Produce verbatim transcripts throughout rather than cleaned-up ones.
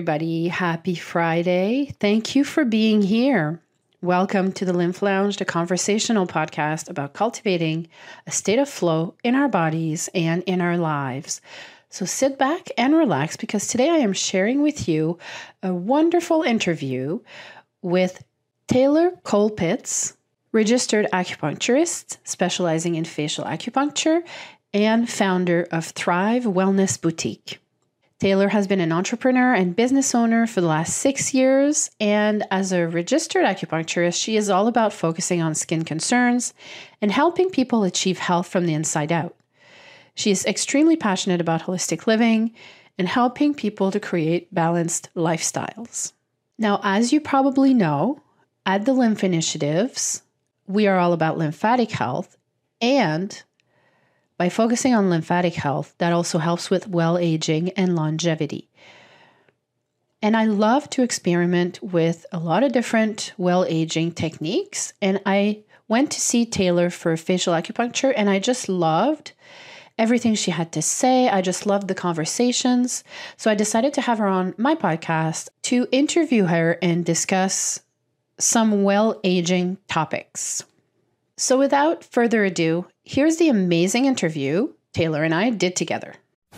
everybody. Happy Friday. Thank you for being here. Welcome to the Lymph Lounge, the conversational podcast about cultivating a state of flow in our bodies and in our lives. So sit back and relax because today I am sharing with you a wonderful interview with Taylor Colpitts, registered acupuncturist specializing in facial acupuncture and founder of Thrive Wellness Boutique. Taylor has been an entrepreneur and business owner for the last six years, and as a registered acupuncturist, she is all about focusing on skin concerns and helping people achieve health from the inside out. She is extremely passionate about holistic living and helping people to create balanced lifestyles. Now, as you probably know, at the Lymph Initiatives, we are all about lymphatic health, and by focusing on lymphatic health, that also helps with well aging and longevity. And I love to experiment with a lot of different well aging techniques. And I went to see Taylor for facial acupuncture, and I just loved everything she had to say. I just loved the conversations. So I decided to have her on my podcast to interview her and discuss some well aging topics. So without further ado, here's the amazing interview Taylor and I did together.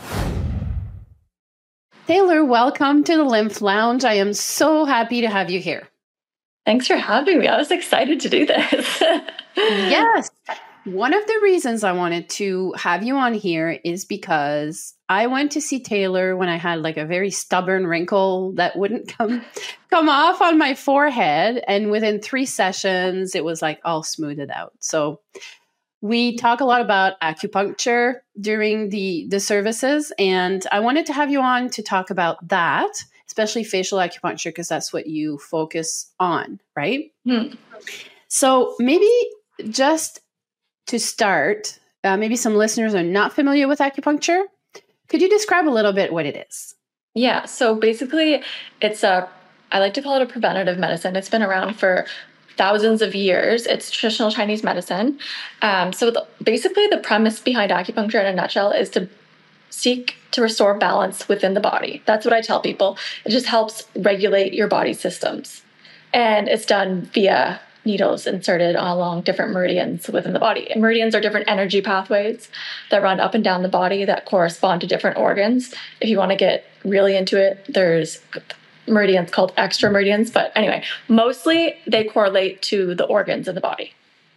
Taylor, welcome to the Lymph Lounge. I am so happy to have you here. Thanks for having me. I was excited to do this. Yes. One of the reasons I wanted to have you on here is because I went to see Taylor when I had like a very stubborn wrinkle that wouldn't come come off on my forehead. And within three sessions, it was like all smoothed out. So we talk a lot about acupuncture during the, the services. And I wanted to have you on to talk about that, especially facial acupuncture, because that's what you focus on, right? Hmm. So maybe just to start, uh, maybe some listeners are not familiar with acupuncture. Could you describe a little bit what it is? Yeah. So basically, it's a, I like to call it a preventative medicine. It's been around for thousands of years. It's traditional Chinese medicine. Um, so the, basically, the premise behind acupuncture in a nutshell is to seek to restore balance within the body. That's what I tell people. It just helps regulate your body systems. And it's done via needles inserted along different meridians within the body. And meridians are different energy pathways that run up and down the body that correspond to different organs. If you want to get really into it, there's meridians called extra meridians. But anyway, mostly they correlate to the organs in the body.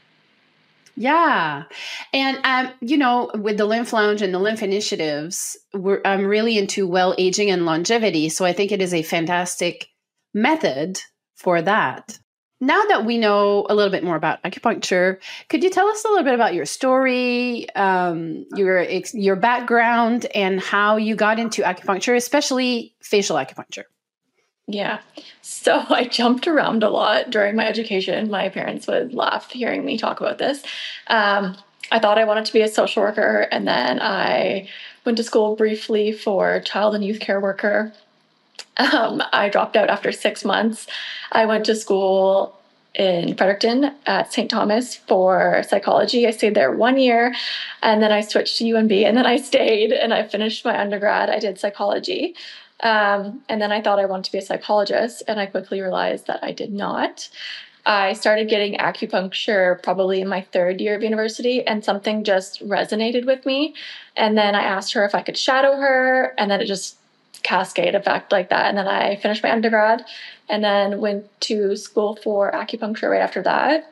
Yeah. And, um, you know, with the Lymph Lounge and the Lymph Initiatives, we're, I'm really into well aging and longevity. So I think it is a fantastic method for that. Now that we know a little bit more about acupuncture, could you tell us a little bit about your story, um, your your background, and how you got into acupuncture, especially facial acupuncture? Yeah. So I jumped around a lot during my education. My parents would laugh hearing me talk about this. Um, I thought I wanted to be a social worker, and then I went to school briefly for child and youth care worker. Um, I dropped out after six months. I went to school in Fredericton at Saint Thomas for psychology. I stayed there one year, and then I switched to U N B, and then I stayed and I finished my undergrad. I did psychology. Um, and then I thought I wanted to be a psychologist, and I quickly realized that I did not. I started getting acupuncture probably in my third year of university, and something just resonated with me. And then I asked her if I could shadow her, and then it just cascade effect like that. And then I finished my undergrad and then went to school for acupuncture right after that.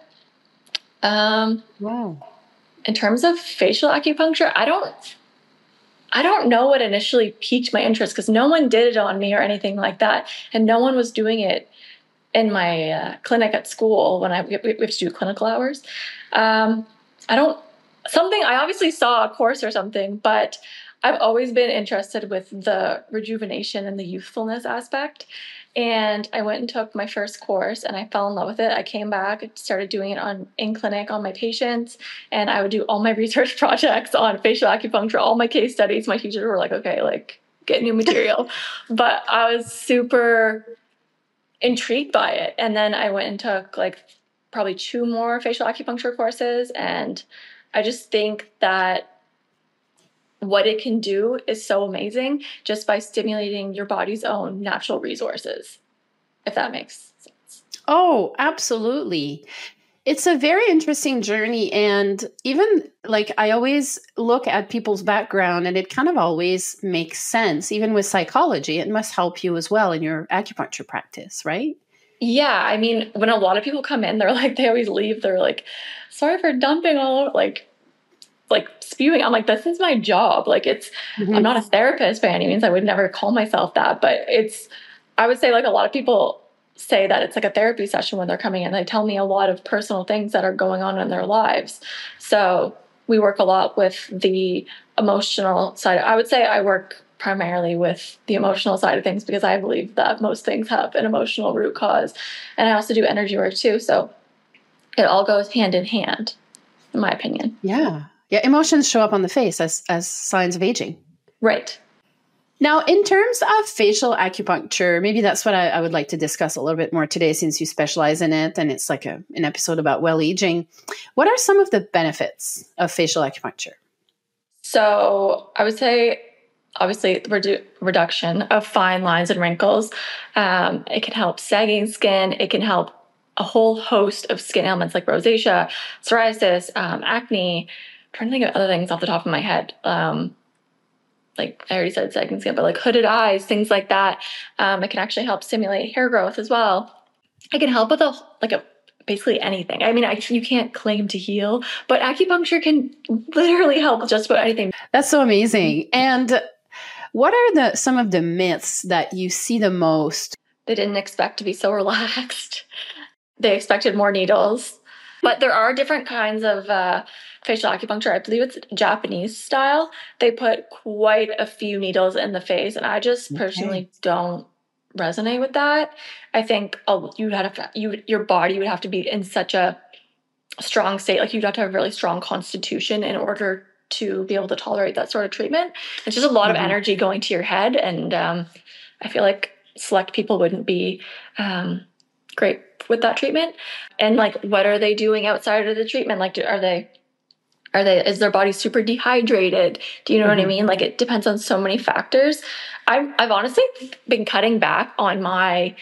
Um, wow. In terms of facial acupuncture, I don't, I don't know what initially piqued my interest because no one did it on me or anything like that. And no one was doing it in my uh, clinic at school when I, we, we have to do clinical hours. Um, I don't, something, I obviously saw a course or something, but I've always been interested with the rejuvenation and the youthfulness aspect. And I went and took my first course and I fell in love with it. I came back, started doing it on in clinic on my patients, and I would do all my research projects on facial acupuncture, all my case studies. My teachers were like, okay, like get new material. But I was super intrigued by it. And then I went and took like probably two more facial acupuncture courses. And I just think that what it can do is so amazing just by stimulating your body's own natural resources, if that makes sense. Oh, absolutely. It's a very interesting journey. And even like I always look at people's background and it kind of always makes sense. Even with psychology, it must help you as well in your acupuncture practice, right? Yeah. I mean, when a lot of people come in, they're like, they always leave. They're like, sorry for dumping all over, like, like spewing. I'm like, this is my job. Like it's, mm-hmm. I'm not a therapist by any means. I would never call myself that, but it's, I would say like a lot of people say that it's like a therapy session when they're coming in. They tell me a lot of personal things that are going on in their lives. So we work a lot with the emotional side. I would say I work primarily with the emotional side of things because I believe that most things have an emotional root cause. And I also do energy work too. So it all goes hand in hand, in my opinion. Yeah. Yeah. Emotions show up on the face as, as signs of aging. Right. Now, in terms of facial acupuncture, maybe that's what I, I would like to discuss a little bit more today since you specialize in it and it's like a, an episode about well aging. What are some of the benefits of facial acupuncture? So I would say, obviously, the redu- reduction of fine lines and wrinkles. Um, it can help sagging skin. It can help a whole host of skin ailments like rosacea, psoriasis, um, acne. I'm trying to think of other things off the top of my head. Um, like I already said sagging skin, but like hooded eyes, things like that. Um, it can actually help stimulate hair growth as well. It can help with a like a basically anything. I mean, I, you can't claim to heal, but acupuncture can literally help with just about anything. That's so amazing. And what are the some of the myths that you see the most? They didn't expect to be so relaxed. They expected more needles. But there are different kinds of uh, facial acupuncture. I believe it's Japanese style. They put quite a few needles in the face, and I just okay. personally don't resonate with that. I think oh, you had to, you your body would have to be in such a strong state, like you'd have to have a really strong constitution in order to be able to tolerate that sort of treatment. It's just a lot mm-hmm. of energy going to your head, and um, I feel like select people wouldn't be um, great with that treatment. And like, what are they doing outside of the treatment? Like, do, are they, are they, is their body super dehydrated? Do you know mm-hmm. what I mean? Like, it depends on so many factors. I've, I've honestly been cutting back on my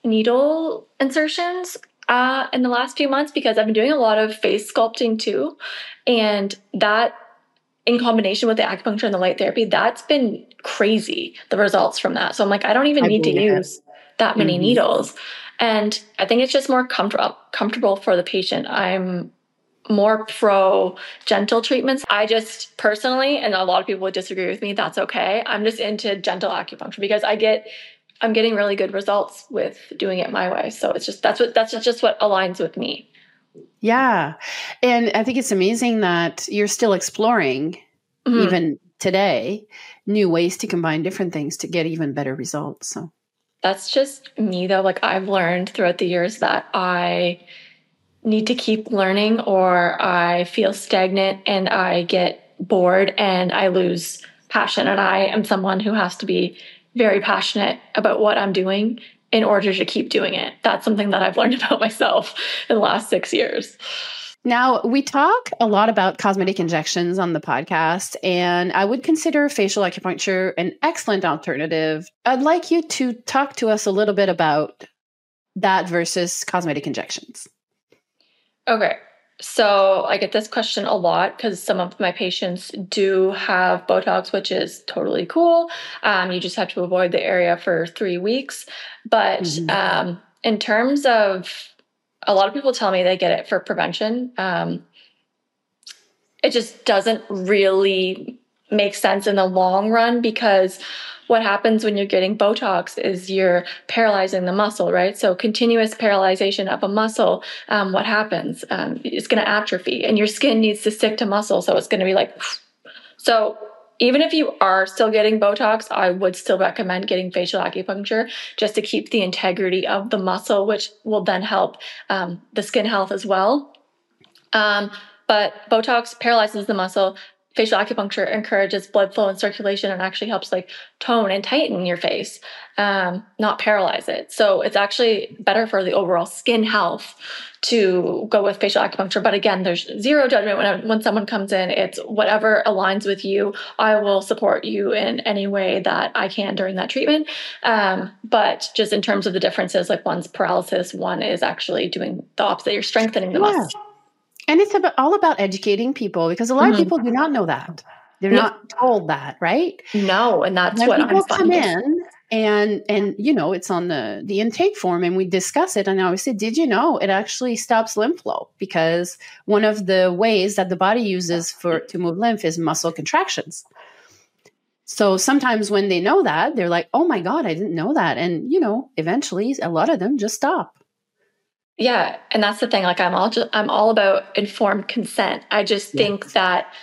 needle insertions uh, in the last few months because I've been doing a lot of face sculpting too. And that, in combination with the acupuncture and the light therapy, that's been crazy, the results from that. So I'm like, I don't even I need to use it. that many mm-hmm. needles. And I think it's just more comfortable comfortable for the patient. I'm more pro gentle treatments. I just personally, and a lot of people would disagree with me, that's okay. I'm just into gentle acupuncture because I get, I'm getting really good results with doing it my way. So it's just, that's what, that's just what aligns with me. Yeah. And I think it's amazing that you're still exploring, mm-hmm. even today, new ways to combine different things to get even better results. So that's just me though. Like I've learned throughout the years that I need to keep learning or I feel stagnant and I get bored and I lose passion. And I am someone who has to be very passionate about what I'm doing in order to keep doing it. That's something that I've learned about myself in the last six years. Now, we talk a lot about cosmetic injections on the podcast, and I would consider facial acupuncture an excellent alternative. I'd like you to talk to us a little bit about that versus cosmetic injections. Okay. So I get this question a lot because some of my patients do have Botox, which is totally cool. Um, you just have to avoid the area for three weeks. But mm-hmm. um, in terms of, a lot of people tell me they get it for prevention. Um, it just doesn't really make sense in the long run because what happens when you're getting Botox is you're paralyzing the muscle, right? So continuous paralyzation of a muscle, um, what happens? Um, it's going to atrophy and your skin needs to stick to muscle. So it's going to be like, so even if you are still getting Botox, I would still recommend getting facial acupuncture just to keep the integrity of the muscle, which will then help um, the skin health as well. Um, but Botox paralyzes the muscle. facial acupuncture encourages blood flow and circulation and actually helps like tone and tighten your face, um, not paralyze it. So it's actually better for the overall skin health to go with facial acupuncture. But again, there's zero judgment when, when someone comes in. It's whatever aligns with you. I will support you in any way that I can during that treatment. Um, but just in terms of the differences, like one's paralysis, one is actually doing the opposite. You're strengthening the Yeah. muscle. And it's about, all about educating people, because a lot mm-hmm. of people do not know that. They're yeah. not told that, right? No, and that's when what people I'm come finding. in and and you know it's on the the intake form and we discuss it, and I always say, did you know it actually stops lymph flow? Because one of the ways that the body uses for to move lymph is muscle contractions. So sometimes when they know that, they're like, oh my God, I didn't know that. And you know, eventually a lot of them just stop. Yeah, and that's the thing. Like I'm all just, I'm all about informed consent. I just yes. think that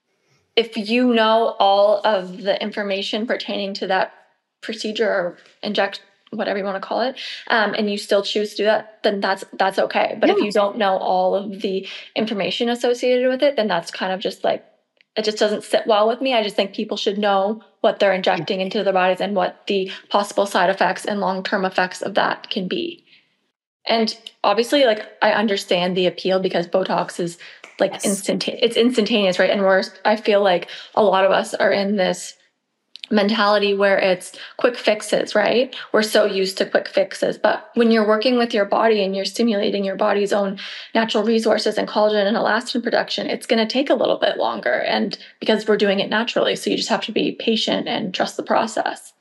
if you know all of the information pertaining to that procedure or inject, whatever you want to call it, um, and you still choose to do that, then that's that's okay. But yeah. if you don't know all of the information associated with it, then that's kind of just like, it just doesn't sit well with me. I just think people should know what they're injecting yeah. into their bodies and what the possible side effects and long-term effects of that can be. And obviously, like, I understand the appeal because Botox is like yes. instantaneous. It's instantaneous, right? And we're, I feel like a lot of us are in this mentality where it's quick fixes, right? We're so used to quick fixes. But when you're working with your body and you're stimulating your body's own natural resources and collagen and elastin production, it's going to take a little bit longer. And because we're doing it naturally, so you just have to be patient and trust the process.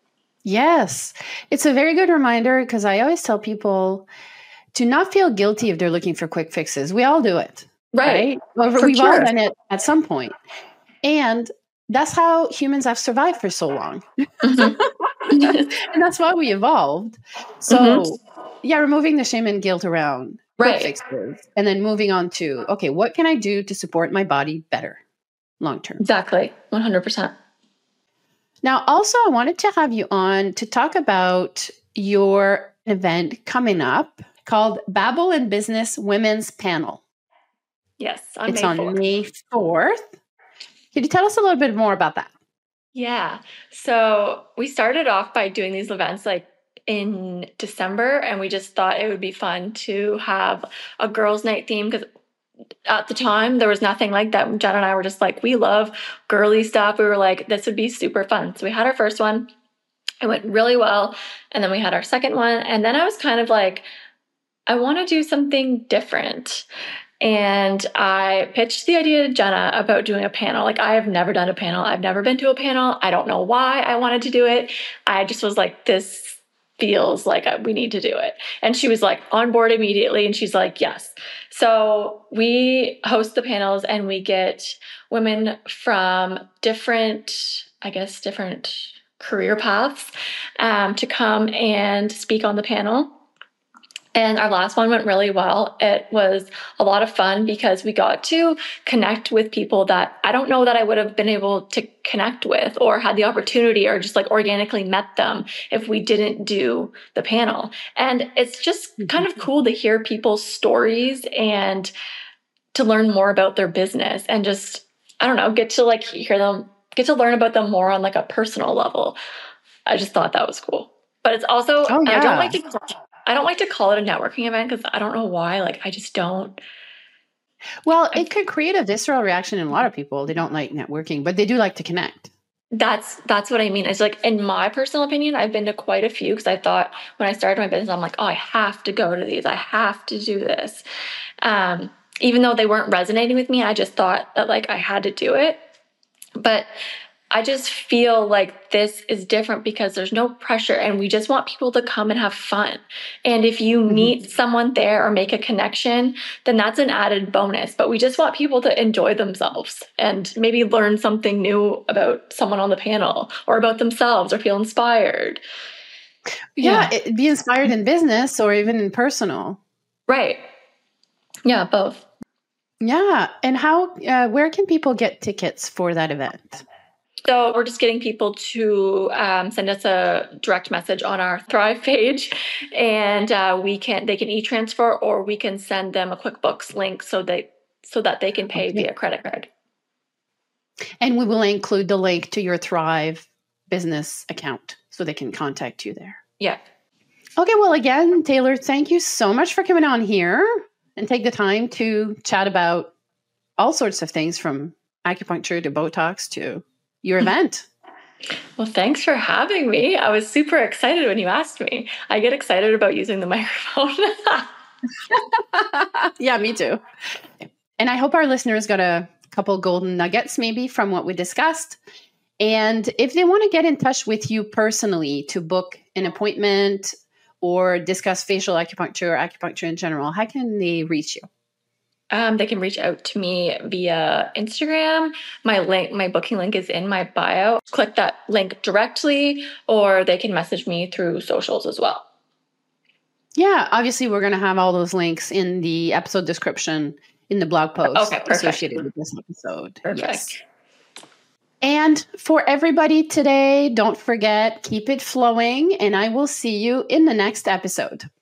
Yes, it's a very good reminder, because I always tell people to not feel guilty if they're looking for quick fixes. We all do it, right? right? We've sure. all done it at some point. And that's how humans have survived for so long. Mm-hmm. And that's why we evolved. So mm-hmm. yeah, removing the shame and guilt around quick right. fixes, and then moving on to, okay, what can I do to support my body better long-term? Exactly. one hundred percent. Now, also, I wanted to have you on to talk about your event coming up called Babble in Business Women's Panel. Yes, on it's May on fourth. May fourth. Could you tell us a little bit more about that? Yeah. So we started off by doing these events like in December, and we just thought it would be fun to have a girls' night theme, because at the time there was nothing like that. Jen and I were just like, we love girly stuff. We were like, this would be super fun. So we had our first one. It went really well. And then we had our second one. And then I was kind of like, I want to do something different. And I pitched the idea to Jenna about doing a panel. Like, I have never done a panel. I've never been to a panel. I don't know why I wanted to do it. I just was like, this feels like we need to do it. And she was like on board immediately. And she's like, yes. So we host the panels and we get women from different, I guess, different career paths um, to come and speak on the panel. And our last one went really well. It was a lot of fun because we got to connect with people that I don't know that I would have been able to connect with or had the opportunity or just like organically met them if we didn't do the panel. And it's just kind of cool to hear people's stories and to learn more about their business and just, I don't know, get to like hear them, get to learn about them more on like a personal level. I just thought that was cool. But it's also, oh, yeah. I don't like to I don't like to call it a networking event because I don't know why. Like, I just don't. Well, it could create a visceral reaction in a lot of people. They don't like networking, but they do like to connect. That's that's what I mean. It's like, in my personal opinion, I've been to quite a few because I thought when I started my business, I'm like, oh, I have to go to these. I have to do this. Um, even though they weren't resonating with me, I just thought that like I had to do it. But I just feel like this is different because there's no pressure and we just want people to come and have fun. And if you meet mm-hmm. someone there or make a connection, then that's an added bonus. But we just want people to enjoy themselves and maybe learn something new about someone on the panel or about themselves or feel inspired. Yeah, yeah. Be inspired in business or even in personal. Right. Yeah, both. Yeah. And how, uh, where can people get tickets for that event? So we're just getting people to um, send us a direct message on our Thrive page, and uh, we can they can e-transfer or we can send them a QuickBooks link so they so that they can pay okay. via credit card. And we will include the link to your Thrive business account so they can contact you there. Yeah. Okay, well, again, Taylor, thank you so much for coming on here and take the time to chat about all sorts of things from acupuncture to Botox to your event. Well, thanks for having me. I was super excited when you asked me. I get excited about using the microphone. Yeah, me too. And I hope our listeners got a couple golden nuggets maybe from what we discussed. And if they want to get in touch with you personally to book an appointment or discuss facial acupuncture or acupuncture in general, how can they reach you? Um, they can reach out to me via Instagram. My link, my booking link is in my bio. Click that link directly, or they can message me through socials as well. Yeah, obviously we're going to have all those links in the episode description in the blog post okay, associated with this episode. Perfect. Yes. And for everybody today, don't forget, keep it flowing, and I will see you in the next episode.